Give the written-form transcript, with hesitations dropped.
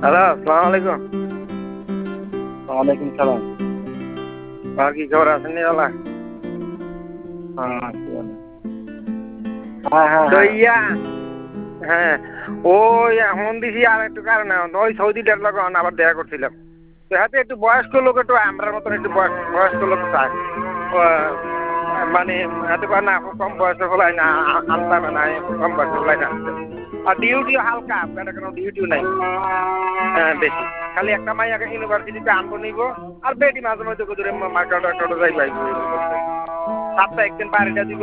Hello, আসসালামু আলাইকুম। ওয়ালাইকুম সালাম। কি খবর আছেন নিরালা? হ্যাঁ তো হ্যাঁ ইয়া হ্যাঁ ওই এখন দিছি আর একটু কারণে ওই সৌদিটার লোক আবার দেখা করছিলাম। তো হাতে একটু বয়স্ক লোক, একটু আমরার মতন একটু বয়স্ক লোক চায়। মানে এত না কম বয়সে হলাই না, আনতে হবে না, কম বয়সে হলাই না। আর ডিউটিও হালকা, আপনার কোনো ডিউটিও নাই। হ্যাঁ বেশি, খালি একটা মাইয়াকে ইউনিভার্সিটিতে আনবো নিব। আর বেটি মাঝে মধ্যে দূরে মার্কেট যাই সপ্তাহে একদিন বাড়িটা দিব।